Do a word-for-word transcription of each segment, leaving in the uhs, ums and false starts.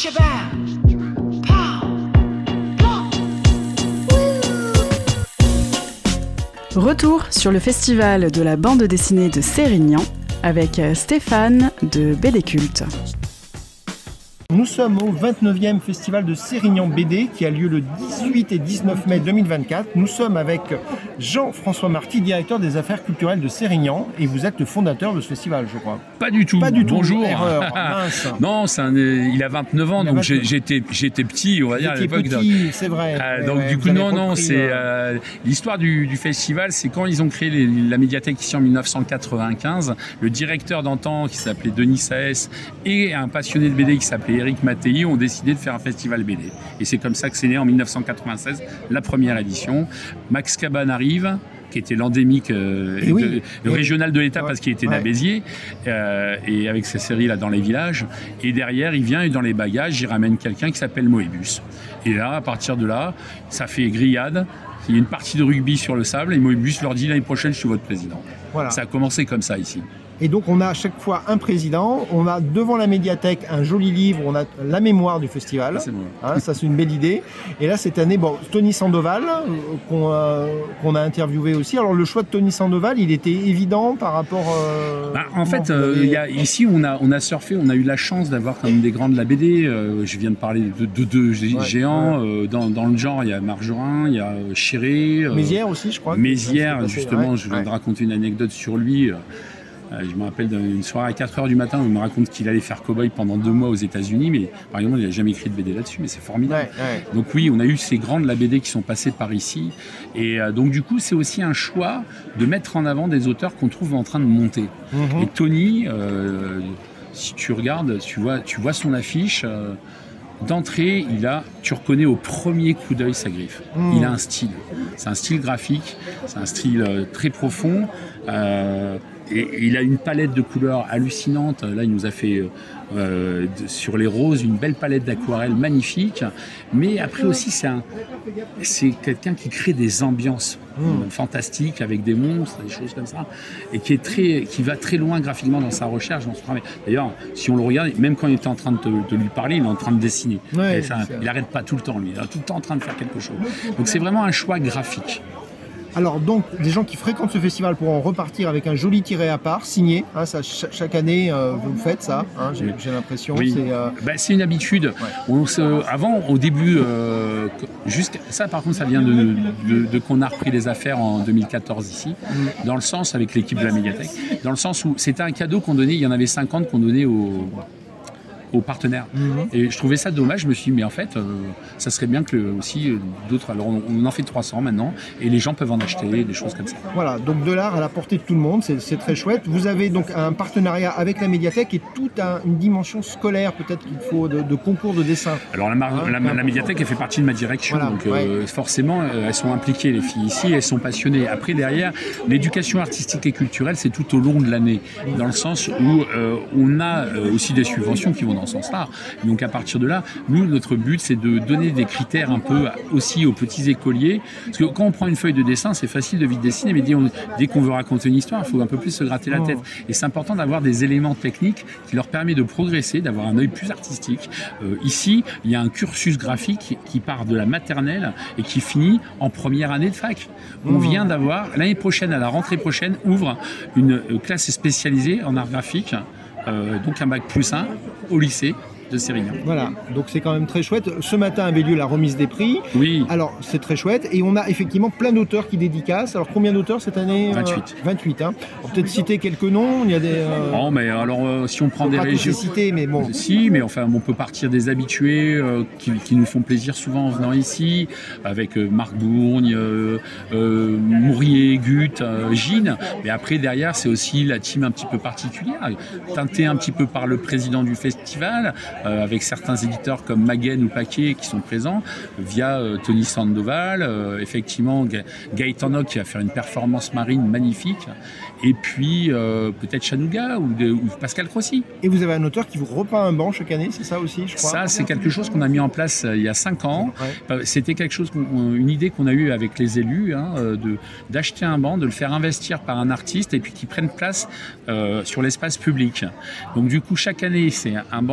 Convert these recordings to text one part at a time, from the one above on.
Retour sur le festival de la bande dessinée de Sérignan avec Stéphane de B D Culte. Nous sommes au vingt-neuvième festival de Sérignan B D qui a lieu le dix-huit et dix-neuf mai deux mille vingt-quatre. Nous sommes avec Jean-François Marty, directeur des affaires culturelles de Sérignan, et vous êtes le fondateur de ce festival, je crois. Pas du tout. Pas du tout. Bonjour. Erreur. Mince. Non, c'est un, il a vingt-neuf ans, il donc vingt-neuf. j'étais, j'étais petit, on va dire, à l'époque. Petit, c'est vrai. Euh, donc ouais, du coup, non, non, repris, c'est euh... euh, l'histoire du, du festival, c'est quand ils ont créé les, la médiathèque ici en dix-neuf cent quatre-vingt-quinze. Le directeur d'antan, qui s'appelait Denis Saès, et un passionné de B D qui s'appelait Éric Mattei, ont décidé de faire un festival B D. Et c'est comme ça que c'est né en dix-neuf cent quatre-vingt-seize, la première édition. Max Cabane arrive, qui était l'endémique euh, oui, de, le régional de l'État, ouais, parce qu'il était ouais. d'Abéziers, euh, et avec ses séries là dans les villages. Et derrière, il vient et dans les bagages, il ramène quelqu'un qui s'appelle Moebius. Et là, à partir de là, ça fait grillade. Il y a une partie de rugby sur le sable et Moebius leur dit l'année prochaine, je suis votre président. Voilà. Ça a commencé comme ça ici. Et donc on a à chaque fois un président, on a devant la médiathèque un joli livre, on a la mémoire du festival, c'est bon. Hein, ça c'est une belle idée. Et là cette année, bon, Tony Sandoval, euh, qu'on, a, qu'on a interviewé aussi. Alors le choix de Tony Sandoval, il était évident par rapport... Euh, bah, en fait, euh, avez... y a, ici on a, on a surfé, on a eu la chance d'avoir quand même des grands de la B D. Euh, je viens de parler de deux de, de, ouais, géants. Ouais. Euh, dans, dans le genre, il y a Margerin, il y a Chéré. Euh, Mézières aussi, je crois. Mézières, passé, justement, ouais, je viens ouais. de raconter une anecdote sur lui. Euh, Je me rappelle d'une soirée à quatre heures du matin où il me raconte qu'il allait faire cow-boy pendant deux mois aux États-Unis, mais par exemple, il n'a jamais écrit de B D là-dessus, mais c'est formidable. Ouais, ouais. Donc oui, on a eu ces grands de la B D qui sont passés par ici. Et euh, donc du coup, c'est aussi un choix de mettre en avant des auteurs qu'on trouve en train de monter. Mm-hmm. Et Tony, euh, si tu regardes, tu vois, tu vois son affiche... Euh, d'entrée, il a, tu reconnais au premier coup d'œil sa griffe. Mmh. Il a un style. C'est un style graphique, c'est un style euh, très profond. Euh, et, et il a une palette de couleurs hallucinante. Là, il nous a fait euh, de, sur les roses une belle palette d'aquarelles magnifique. Mais après aussi, c'est, un, c'est quelqu'un qui crée des ambiances mmh. fantastiques avec des monstres, des choses comme ça, et qui est très, qui va très loin graphiquement dans sa recherche, dans son travail. D'ailleurs, si on le regarde, même quand il était en train de, te, de lui parler, il est en train de dessiner. Ouais, ça, il n'arrête pas tout le temps, lui. Il est tout le temps en train de faire quelque chose. Donc c'est vraiment un choix graphique. Alors donc, les gens qui fréquentent ce festival pourront repartir avec un joli tiret à part, signé. Hein, ça, ch- chaque année, euh, vous le faites, ça, hein, j'ai, j'ai l'impression. Oui. C'est, euh... ben, c'est une habitude. Ouais. On se, avant, au début, euh, jusqu'à, ça par contre, ça vient de, de, de qu'on a repris les affaires en deux mille quatorze ici, mm. dans le sens, avec l'équipe de la médiathèque, dans le sens où c'était un cadeau qu'on donnait, il y en avait cinquante qu'on donnait aux... aux partenaires. Mmh. Et je trouvais ça dommage, je me suis dit, mais en fait, euh, ça serait bien que aussi euh, d'autres, alors on, on en fait trois cents maintenant, et les gens peuvent en acheter, des choses comme ça. Voilà, donc de l'art à la portée de tout le monde, c'est, c'est très chouette. Vous avez donc un partenariat avec la médiathèque et toute un, une dimension scolaire, peut-être qu'il faut, de, de concours de dessin. Alors la, mar- hein, la, la médiathèque, elle fait partie de ma direction, voilà, donc euh, ouais. forcément, euh, elles sont impliquées, les filles ici, elles sont passionnées. Après, derrière, l'éducation artistique et culturelle, c'est tout au long de l'année, dans le sens où euh, on a euh, aussi des subventions qui vont dans ce sens-là. Donc à partir de là, nous, notre but, c'est de donner des critères un peu aussi aux petits écoliers. Parce que quand on prend une feuille de dessin, c'est facile de vite dessiner, mais dès, on, dès qu'on veut raconter une histoire, il faut un peu plus se gratter la tête. Et c'est important d'avoir des éléments techniques qui leur permettent de progresser, d'avoir un œil plus artistique. Euh, ici, il y a un cursus graphique qui part de la maternelle et qui finit en première année de fac. On vient d'avoir, l'année prochaine, à la rentrée prochaine, ouvre une classe spécialisée en art graphique, euh, donc un bac plus un au lycée de Sérignan. Voilà, donc c'est quand même très chouette. Ce matin avait lieu la remise des prix. Oui. Alors c'est très chouette et on a effectivement plein d'auteurs qui dédicacent. Alors combien d'auteurs cette année ? vingt-huit. vingt-huit, hein. On peut peut-être citer quelques noms. Il y a des. Euh... Non, mais alors euh, si on prend des pas régions. Tous les citer, mais bon. Si, mais enfin on peut partir des habitués euh, qui, qui nous font plaisir souvent en venant ici, avec euh, Marc Bourgne, euh, euh, Mourier, Guth, euh, Gine. Mais après derrière c'est aussi la team un petit peu particulière, teintée un petit peu par le président du festival. Euh, avec certains éditeurs comme Maguen ou Paquet qui sont présents, via euh, Tony Sandoval, euh, effectivement Ga- Gaëtan Nock qui va faire une performance marine magnifique, et puis euh, peut-être Chanouga ou, de, ou Pascal Crossi. Et vous avez un auteur qui vous repeint un banc chaque année, c'est ça aussi, je crois ? Ça, c'est quelque chose qu'on a mis en place euh, il y a cinq ans. Ouais. Euh, c'était quelque chose, une idée qu'on a eue avec les élus, hein, de, d'acheter un banc, de le faire investir par un artiste et puis qu'il prenne place euh, sur l'espace public. Donc du coup, chaque année, c'est un banc qui est fait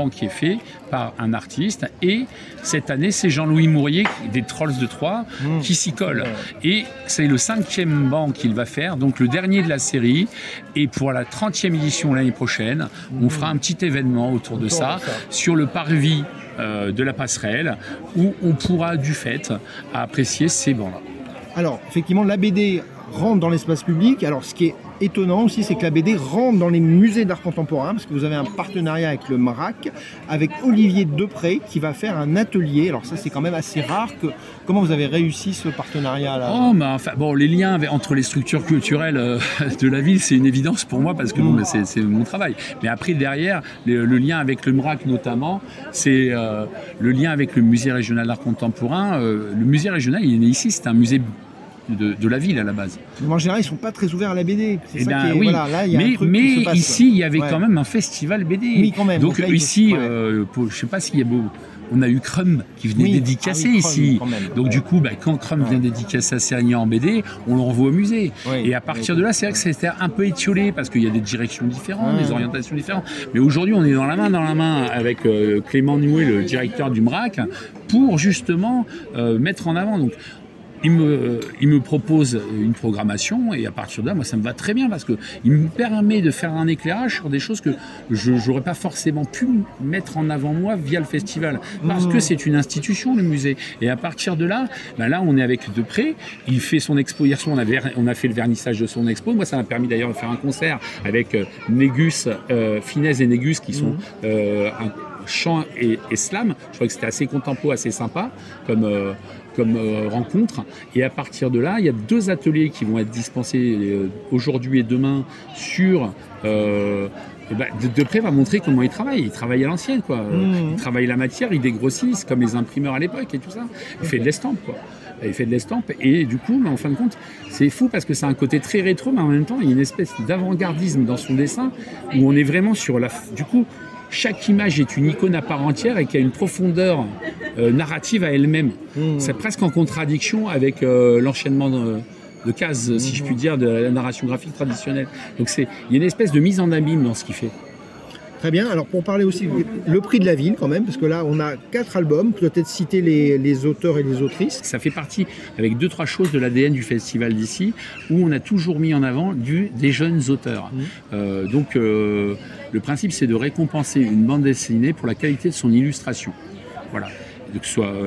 illustré par un artiste. Et cette année, c'est Jean-Louis Mourier des Trolls de Troyes mmh. qui s'y colle. Et c'est le cinquième banc qu'il va faire, donc le dernier de la série. Et pour la trentième édition l'année prochaine, mmh. on fera un petit événement autour de ça, ça, sur le parvis euh, de la passerelle, où on pourra du fait apprécier ces bancs-là. Alors, effectivement, la B D rentre dans l'espace public. Alors, ce qui est étonnant aussi, c'est que la B D rentre dans les musées d'art contemporain, parce que vous avez un partenariat avec le M R A C, avec Olivier Depré, qui va faire un atelier. Alors ça, c'est quand même assez rare. Que... Comment vous avez réussi ce partenariat-là? Oh, bah, enfin, bon, les liens avec, entre les structures culturelles euh, de la ville, c'est une évidence pour moi, parce que mmh. bon, c'est, c'est mon travail. Mais après, derrière, le, le lien avec le M R A C notamment, c'est euh, le lien avec le musée régional d'art contemporain. Euh, le musée régional, il est né ici, c'est un musée De, de la ville à la base. Mais en général, ils ne sont pas très ouverts à la B D. C'est eh ça ben, qui est, oui. voilà, là, il y a mais un truc mais qui se passe, ici, il y avait ouais. quand même un festival B D. Oui, quand même. Donc, Donc là, ici, faut... ouais. euh, pour, je ne sais pas s'il y a beau. On a eu Crum qui venait oui. dédicacer ah oui, ici. Crum, Donc ouais. du coup, bah, quand Crum ouais. vient dédicacer à Sérignan en B D, on l'envoie au musée. Oui. Et à partir oui. de là, c'est vrai que c'était un peu étiolé parce qu'il y a des directions différentes, ouais. des orientations différentes. Mais aujourd'hui, on est dans la main dans la main avec euh, Clément Nouet, le directeur du M R A C, pour justement euh, mettre en avant. Donc, Il me, il me propose une programmation et à partir de là, moi, ça me va très bien parce qu'il me permet de faire un éclairage sur des choses que je n'aurais pas forcément pu mettre en avant moi via le festival parce mmh. que c'est une institution, le musée. Et à partir de là, ben là, on est avec Depré. Il fait son expo. Hier soir, on, avait, on a fait le vernissage de son expo. Moi, ça m'a permis d'ailleurs de faire un concert avec euh, Négus, euh, Finesse et Négus qui sont mmh. euh, un chant et, et slam. Je crois que c'était assez contempo, assez sympa comme... Euh, comme euh, rencontre. Et à partir de là, il y a deux ateliers qui vont être dispensés euh, aujourd'hui et demain sur... Euh, et ben, Depré va montrer comment il travaille. Il travaille à l'ancienne, quoi. Mmh. Il travaille la matière, il dégrossisse, comme les imprimeurs à l'époque et tout ça. Il fait de l'estampe, quoi. Il fait de l'estampe et du coup, en fin de compte, c'est fou parce que c'est un côté très rétro, mais en même temps, il y a une espèce d'avant-gardisme dans son dessin où on est vraiment sur la... Du coup, chaque image est une icône à part entière et qui a une profondeur euh, narrative à elle-même. Mmh. C'est presque en contradiction avec euh, l'enchaînement de, de cases, mmh. si je puis dire, de la narration graphique traditionnelle. Donc c'est, il y a une espèce de mise en abîme dans ce qu'il fait. Très bien. Alors pour parler aussi le prix de la ville quand même, parce que là on a quatre albums, peut-être citer les, les auteurs et les autrices. Ça fait partie avec deux trois choses de l'A D N du festival d'ici, où on a toujours mis en avant du, des jeunes auteurs. Mmh. Euh, donc euh, le principe c'est de récompenser une bande dessinée pour la qualité de son illustration. Voilà. Que ce soit,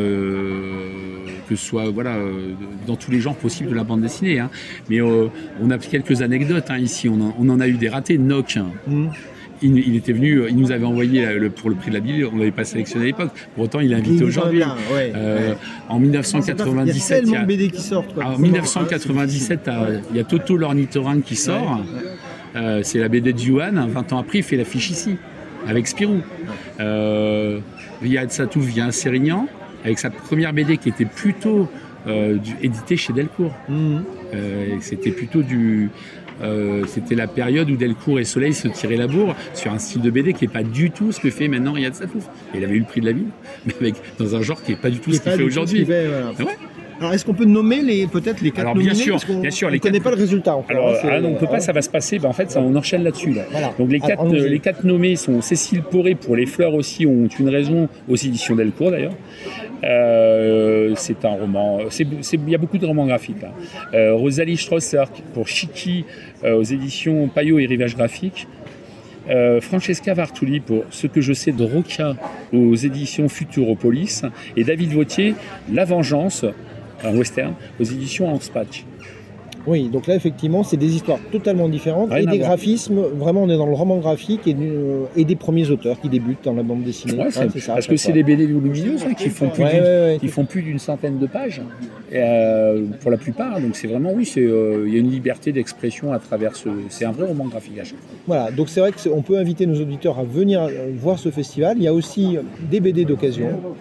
euh, que ce soit voilà, euh, dans tous les genres possibles de la bande dessinée. Hein. Mais euh, on a quelques anecdotes hein, ici, on en, on en a eu des ratés. Noc, mmh. il, il était venu, il nous avait envoyé le, pour le prix de la ville, on ne l'avait pas sélectionné à l'époque. Pour autant, il est invité il aujourd'hui. Bien, ouais, euh, ouais. En dix-neuf cent quatre-vingt-dix-sept, il y a tellement de B D qui sortent. Quoi, en dix-neuf cent quatre-vingt-dix-sept, il y a Toto l'ornithorynque qui sort. Ouais, ouais. Euh, c'est la B D de Yuan. vingt ans après, il fait l'affiche ici, avec Spirou. Euh, Riyad Satouf vient à Sérignan avec sa première B D qui était plutôt euh, du, éditée chez Delcourt. Mmh. Euh, c'était plutôt du... Euh, c'était la période où Delcourt et Soleil se tiraient la bourre sur un style de B D qui n'est pas du tout ce que fait maintenant Riyad Satouf. Il avait eu le prix de la ville, mais avec, dans un genre qui n'est pas du tout ce qu'il fait aujourd'hui. Fait, voilà. Ah ouais. Alors, est-ce qu'on peut nommer les, peut-être les quatre Alors, nominés bien sûr, parce qu'on, bien sûr. On ne connaît pas le résultat encore. Alors, ah, non, on ne peut pas, ça va se passer. Ben, en fait, ça, on enchaîne là-dessus. Là. Voilà. Donc, les quatre, Alors, les quatre nommés sont Cécile Poré pour Les Fleurs aussi, ont une raison, aux éditions Delcourt d'ailleurs. Euh, c'est un roman, c'est, c'est, il y a beaucoup de romans graphiques. Là. Euh, Rosalie Strasser pour Chiki, euh, aux éditions Payot et Rivage Graphique. Euh, Francesca Vartuli pour Ce que je sais de Roca aux éditions Futuropolis. Et David Vautier, La Vengeance, un western, aux éditions Anspatch. Oui, donc là, effectivement, c'est des histoires totalement différentes Rien et des graphismes, vraiment, on est dans le roman graphique et, euh, et des premiers auteurs qui débutent dans la bande dessinée. Ouais, c'est, ouais, c'est ça, parce que c'est des B D volumineuses hein, qui, font plus, ouais, d'une, ouais, ouais, qui font plus d'une centaine de pages, et, euh, pour la plupart. Donc c'est vraiment, oui, il euh, y a une liberté d'expression à travers ce... C'est un vrai roman graphique à chaque fois. Voilà, donc c'est vrai qu'on peut inviter nos auditeurs à venir voir ce festival. Il y a aussi des B D d'occasion.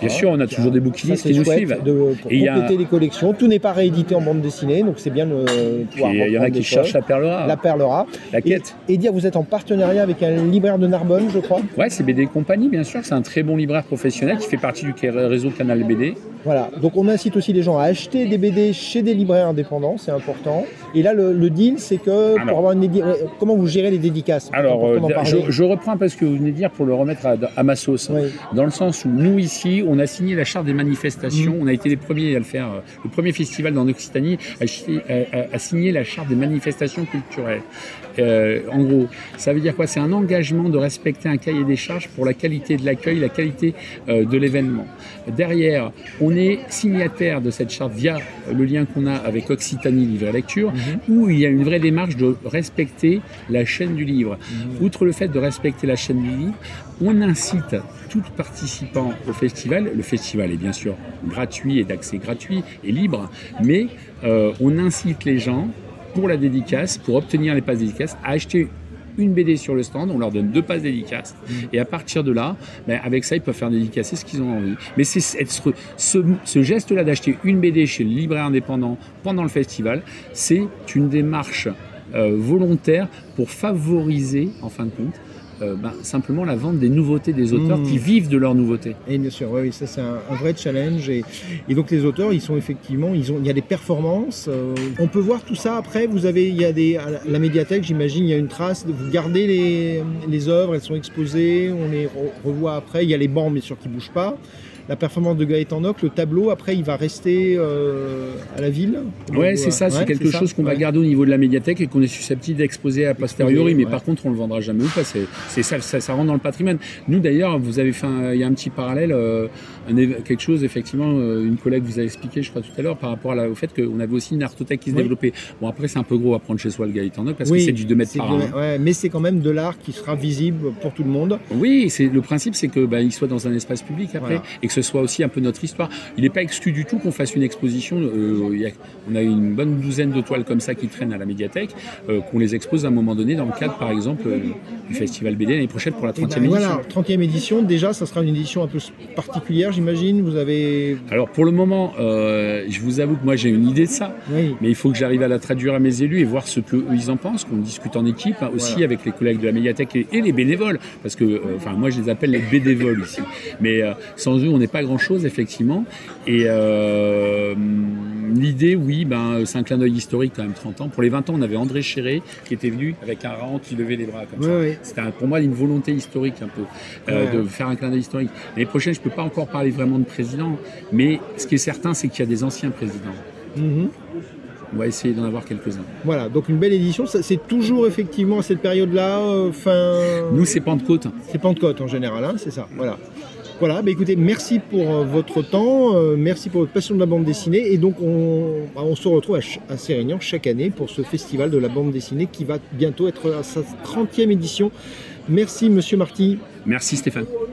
Bien sûr, on a toujours a, des bouquinistes qui nous suivent. De, pour et compléter a... les collections. Tout n'est pas réédité en bande dessinée, donc c'est bien de pouvoir. Il y en a qui cherchent la perle rare. La perle rare. La quête. Et, et dire, vous êtes en partenariat avec un libraire de Narbonne, je crois. Ouais, c'est B D Compagnie, bien sûr. C'est un très bon libraire professionnel qui fait partie du réseau Canal B D. Voilà. Donc on incite aussi les gens à acheter des B D chez des libraires indépendants, c'est important. Et là, le, le deal, c'est que alors, pour avoir une dédi... comment vous gérez les dédicaces? Alors, euh, je, je reprends parce que vous venez de dire pour le remettre à, à ma sauce. Oui. Dans le sens où nous ici, on a signé la charte des manifestations. Mmh. On a été les premiers à le faire. Le premier festival dans l'Occitanie a, a, a signé la charte des manifestations culturelles. Euh, en gros, ça veut dire quoi? C'est un engagement de respecter un cahier des charges pour la qualité de l'accueil, la qualité euh, de l'événement. Derrière, on est signataire de cette charte via le lien qu'on a avec Occitanie Livre et Lecture, mmh. où il y a une vraie démarche de respecter la chaîne du livre. Mmh. Outre le fait de respecter la chaîne du livre, on incite tout participant au festival. Le festival est bien sûr gratuit et d'accès gratuit et libre, mais euh, on incite les gens pour la dédicace, pour obtenir les passes dédicaces, à acheter une B D sur le stand, on leur donne deux passes dédicaces, mmh. et à partir de là, ben avec ça, ils peuvent faire dédicacer ce qu'ils ont envie. Mais c'est ce, ce, ce geste-là d'acheter une B D chez le libraire indépendant pendant le festival, c'est une démarche euh, volontaire pour favoriser, en fin de compte, Euh, ben, simplement la vente des nouveautés des auteurs mmh. qui vivent de leurs nouveautés. Et bien sûr, oui, ça c'est un, un vrai challenge. Et, et donc les auteurs, ils sont effectivement, ils ont, il y a des performances. Euh, on peut voir tout ça après. Vous avez, il y a des, à la médiathèque, j'imagine, il y a une trace. Vous gardez les, les œuvres, elles sont exposées, on les re, revoit après. Il y a les bancs, bien sûr, qui bougent pas. La performance de Gaëtan Nock, le tableau, après, il va rester euh, à la ville. Ouais, c'est ça, c'est ouais, quelque chose qu'on ouais. va garder au niveau de la médiathèque et qu'on est susceptible d'exposer a posteriori, mais ouais. par contre, on ne le vendra jamais ou pas. C'est, c'est ça, ça, ça rentre dans le patrimoine. Nous, d'ailleurs, vous avez fait un, il y a un petit parallèle, euh, un, quelque chose, effectivement, euh, une collègue vous a expliqué, je crois, tout à l'heure, par rapport à la, au fait qu'on avait aussi une artothèque qui se oui. développait. Bon, après, c'est un peu gros à prendre chez soi le Gaëtan Nock, parce oui, que c'est du deux mètres par un. Ouais, mais c'est quand même de l'art qui sera visible pour tout le monde. Oui, c'est, le principe, c'est que bah, il soit dans un espace public après, voilà. et que ce soit aussi un peu notre histoire. Il n'est pas exclu du tout qu'on fasse une exposition. Euh, y a, on a une bonne douzaine de toiles comme ça qui traînent à la médiathèque, euh, qu'on les expose à un moment donné dans le cadre, par exemple, euh, du Festival B D l'année prochaine pour la trentième ben, édition. Voilà, trentième édition. Déjà, ça sera une édition un peu particulière, j'imagine. Vous avez... Alors, pour le moment, euh, je vous avoue que moi, j'ai une idée de ça. Oui. Mais il faut que j'arrive à la traduire à mes élus et voir ce qu'eux, ils en pensent, qu'on discute en équipe, hein, aussi voilà. avec les collègues de la médiathèque et, et les bénévoles. Parce que, enfin, euh, moi, je les appelle les bénévoles ici. Mais euh, sans eux, on n'est pas grand-chose, effectivement. Et euh, l'idée, oui, ben, c'est un clin d'œil historique quand même, trente ans. Pour les vingt ans, on avait André Chéré qui était venu avec un rang qui levait les bras comme oui, ça. Oui. C'était un, pour moi une volonté historique un peu, euh, ouais. de faire un clin d'œil historique. L'année prochaine, je ne peux pas encore parler vraiment de président, mais ce qui est certain, c'est qu'il y a des anciens présidents. Mm-hmm. On va essayer d'en avoir quelques-uns. Voilà, donc une belle édition. C'est toujours effectivement à cette période-là, euh, fin... Nous, c'est Pentecôte. C'est Pentecôte en général, hein, c'est ça, voilà. Voilà, bah écoutez, merci pour euh, votre temps, euh, merci pour votre passion de la bande dessinée. Et donc, on, bah on se retrouve à, à Sérignan chaque année pour ce festival de la bande dessinée qui va bientôt être à sa trentième édition. Merci, Monsieur Marty. Merci, Stéphane.